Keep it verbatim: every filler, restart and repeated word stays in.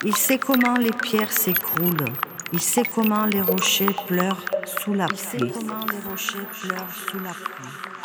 Il sait comment les pierres s'écroulent. Il sait comment les rochers pleurent sous la pluie. Il sait comment les rochers pleurent sous la pluie.